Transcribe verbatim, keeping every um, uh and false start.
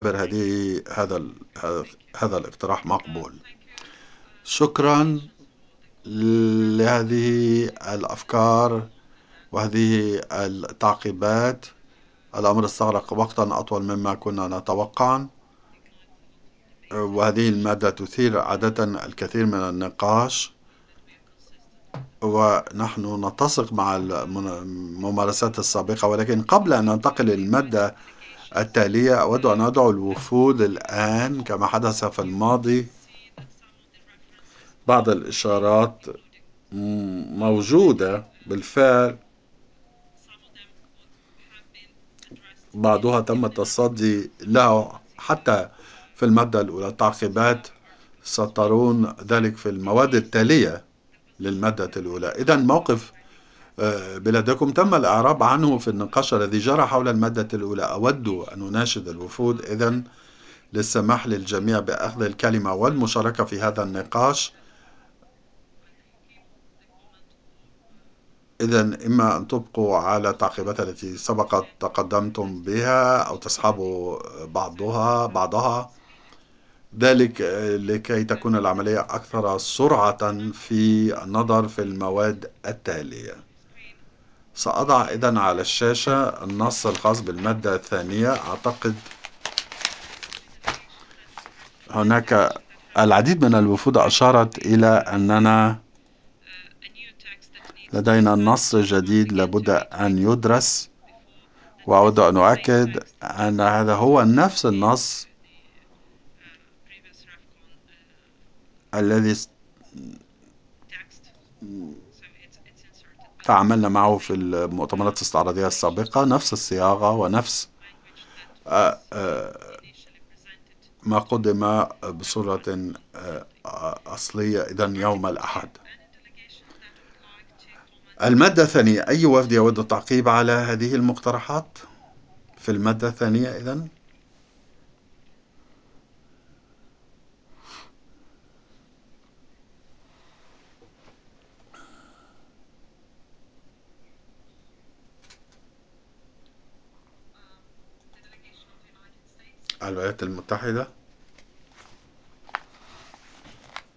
هذه هذا ال- هذا الاقتراح مقبول. شكرا لهذه الأفكار وهذه التعقيبات. الأمر استغرق وقتا أطول مما كنا نتوقع، وهذه المادة تثير عادة الكثير من النقاش، ونحن نتسق مع الممارسات السابقة. ولكن قبل أن ننتقل للمادة التالية، أود أن أدعو الوفود الآن كما حدث في الماضي. بعض الإشارات موجودة بالفعل، بعضها تم التصدي له حتى في المادة الأولى. التعقيبات سترون ذلك في المواد التالية للمادة الأولى. إذن موقف بلادكم تم الإعراب عنه في النقاش الذي جرى حول المادة الأولى. أود أن أناشد الوفود إذن للسماح للجميع بأخذ الكلمة والمشاركة في هذا النقاش. إذن إما أن تبقوا على التعقيبات التي سبقت تقدمتم بها أو تسحبوا بعضها بعضها ذلك لكي تكون العملية أكثر سرعة في النظر في المواد التالية. سأضع إذن على الشاشة النص الخاص بالمادة الثانية. أعتقد هناك العديد من الوفود أشارت إلى أننا لدينا نص جديد لابد أن يدرس، وأود أن أؤكد أن هذا هو نفس النص الذي تعاملنا معه في المؤتمرات الاستعراضية السابقة، نفس الصياغة ونفس ما قدم بصورة أصلية إذن يوم الأحد. المادة الثانية، أي وفد يود التعقيب على هذه المقترحات في المادة الثانية؟ إذن الولايات المتحدة.